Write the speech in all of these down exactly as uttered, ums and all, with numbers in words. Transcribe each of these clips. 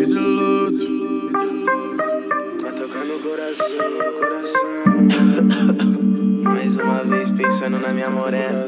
Pedro Luto. Vai tocar no coração, no coração. Mais uma vez pensando na minha morena.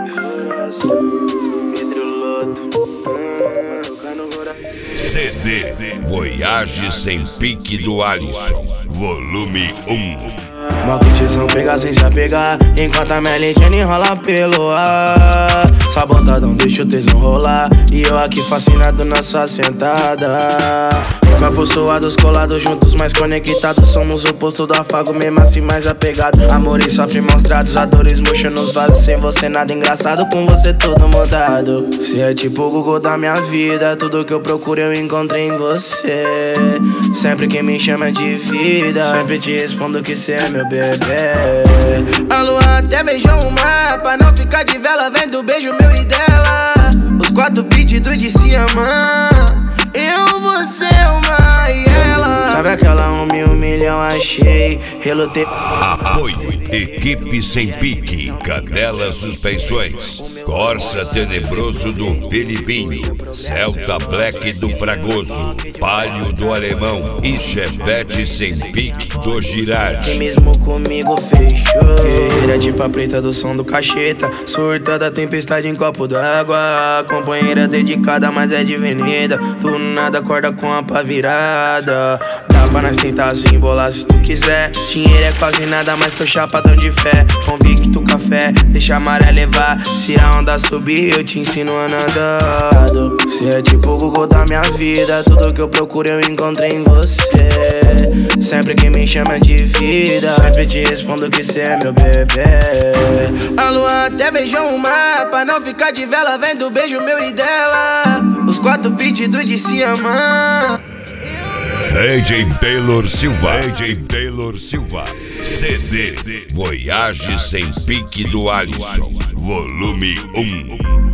Pedro Luto. Vai tocar no coração. C D Voyage Sem Pique do Alisson, volume um. Maldição pegar sem se apegar, enquanto a Melindiana enrola pelo ar. Sabotadão deixa o tesão rolar, e eu aqui fascinado na sua sentada. Capos suados, colados juntos, mais conectados. Somos o oposto do afago, mesmo assim mais apegado. Amor e sofre mostrados, a dores murcha nos vasos. Sem você nada engraçado, com você tudo mudado. Cê é tipo o Google da minha vida, tudo que eu procuro eu encontrei em você. Sempre que me chama de vida, sempre te respondo que cê é meu bebê. A lua até beijou o mar, pra não ficar de vela, vendo o beijo meu e dela. Os quatro pedidos de se amar, eu, você, uma e ela. Sabe aquela um mil milhão achei, relutei. Apoio Equipe Sem Pique, Canela Suspensões, Corsa Tenebroso do Felipinho, Celta Black do Fragoso, Palio do Alemão e Chevette Sem Pique do Girardi. Quem mesmo comigo fechou. Guerreira de pá preta do som do cacheta, surta da tempestade em copo d'água. Companheira dedicada, mas é divinida. Do nada acorda com a pá virada. Dá pra nós tentar se embolar se tu quiser. Dinheiro é quase nada, mas tô chapadão de fé. Convicto café, deixa a maré levar. Se a onda subir, eu te ensino a nadar. Cê é tipo o Google da minha vida, tudo que eu procuro eu encontrei em você. Sempre que me chama de vida, sempre te respondo que cê é meu bebê. A lua até beijou o mar, pra não ficar de vela, vendo o beijo meu e dela. Os quatro pedidos de se amar. D J Taylor Silva, D J Taylor Silva, C D Voyage Sem Pique do Alisson, volume um.